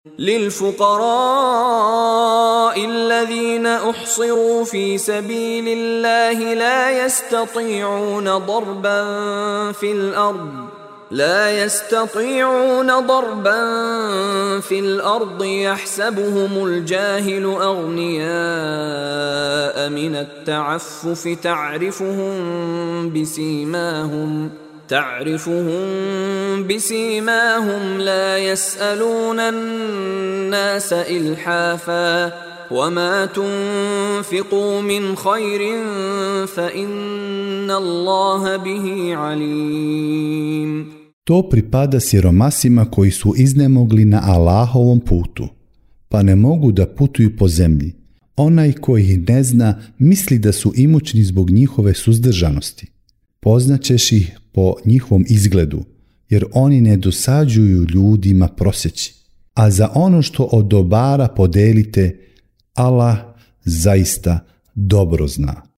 للفقراء الذين أحصروا في سبيل الله لا يستطيعون ضربا في الأرض يحسبهم الجاهل أغنياء من التعفف تعرفهم بسيماهم لا يسألون الناس إلحافا وما تنفقوا من خير فإن الله به عليم. To pripada siromasima koji su iznemogli na Allahovom putu, pa ne mogu da putuju po zemlji. Onaj koji ih ne zna misli da su imućni zbog njihove suzdržanosti. Poznaćeš ih po njihovom izgledu, jer oni ne dosađuju ljudima proseći. A za ono što od dobara podelite, Allah zaista dobro zna.